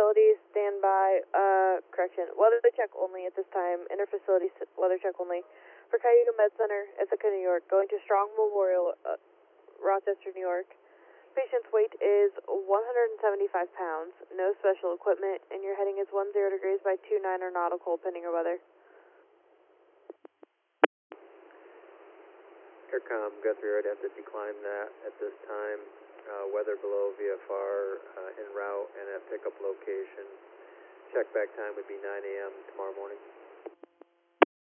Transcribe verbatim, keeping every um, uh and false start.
facility, standby, uh, correction, weather check only at this time, inter-facility weather check only. For Cayuga Med Center, Ithaca, New York, going to Strong Memorial, uh, Rochester, New York. Patient's weight is one hundred seventy-five pounds, no special equipment, and your heading is one zero degrees by two nine or nautical, pending your weather. Aircom, Guthrie, I'd have to decline that at this time. Uh, weather below V F R, uh, en route, and at pickup location. Check back time would be nine A M tomorrow morning.